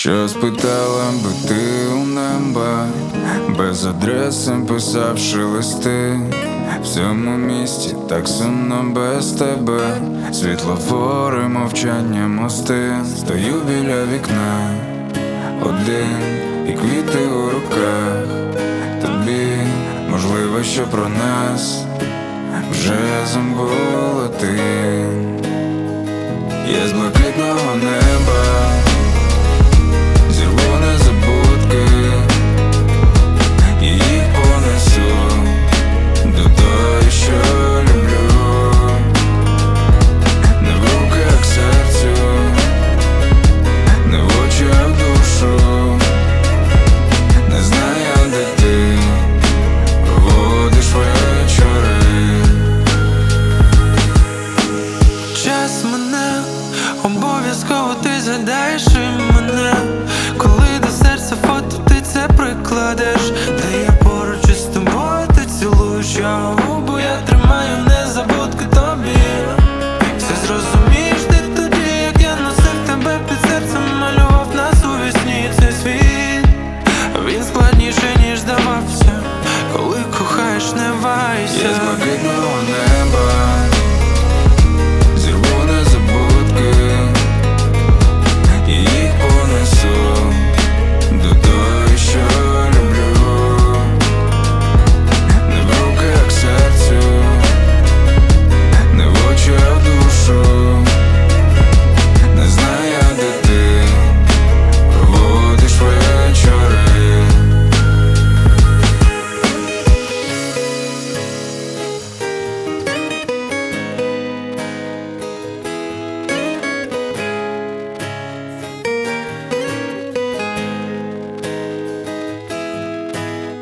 Що спитала би ти у неба, без адреси писавши листи. В цьому місті так сумно без тебе, світлофори, мовчання, мости. Стою біля вікна один, і квіти у руках. Тобі можливо, що про нас вже забула ти. Я з блакитного неба